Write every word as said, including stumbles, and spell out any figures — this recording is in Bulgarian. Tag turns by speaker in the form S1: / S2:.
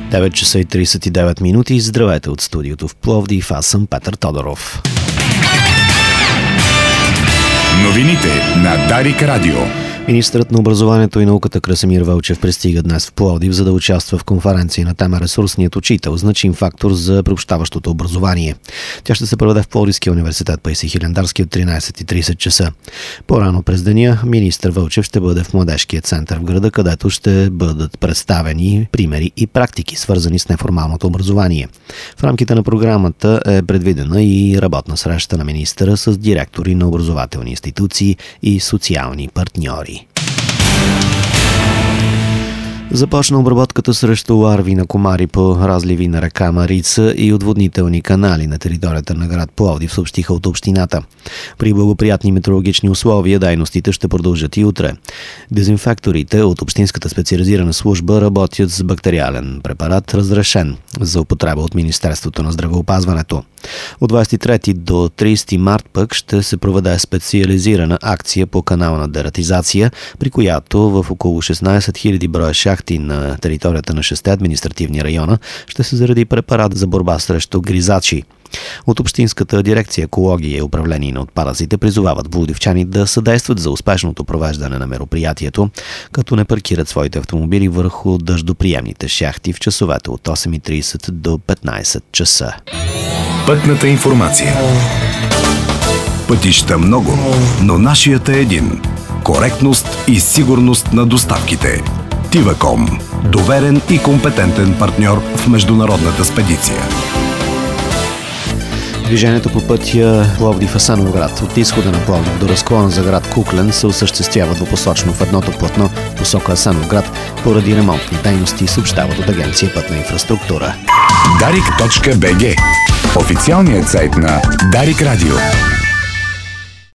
S1: девет часа и тридесет и девет минути. Здравейте от студиото в Пловдив. Аз съм Петър Тодоров.
S2: Новините на Дарик Радио.
S1: Министърът на образованието и науката Красимир Вълчев пристига днес в Пловдив, за да участва в конференция на тема "Ресурсният учител – значим фактор за приобщаващото образование". Тя ще се проведе в Пловдивския университет Паисий Хилендарски от тринадесет и тридесет часа. По-рано през деня министър Вълчев ще бъде в Младежкия център в града, където ще бъдат представени примери и практики, свързани с неформалното образование. В рамките на програмата е предвидена и работна среща на министъра с директори на образователни институции и социални партньори. Започна обработката срещу ларви на комари по разливи на река Марица и отводнителни канали на територията на град Пловдив, съобщиха от общината. При благоприятни метеорологични условия дейностите ще продължат и утре. Дезинфекторите от Общинската специализирана служба работят с бактериален препарат, разрешен за употреба от Министерството на здравеопазването. От двадесет и трети до тридесети март пък ще се проведе специализирана акция по канална дератизация, при която в около шестнадесет хиляди броя шахти на територията на шестте административни района ще се зареди препарат за борба срещу гризачи. От Общинската дирекция екология и управление на отпадъците призовават пловдивчани да съдействат за успешното провеждане на мероприятието, като не паркират своите автомобили върху дъждоприемните шахти в часовете от осем и тридесет до петнадесет часа.
S2: Пътната информация. Пътища много, но нашият е един. Коректност и сигурност на доставките. Тиваком. Доверен и компетентен партньор в международната спедиция.
S1: Движението по пътя Пловдив-Асеновград от изхода на Пловдив до разклона за град Куклен се осъществява двупосочно в едното платно в посока Асеновград поради ремонтни дейности, съобщават от Агенция Пътна инфраструктура.
S2: Дарик точка би джи. Официалният сайт на Дарик Радио.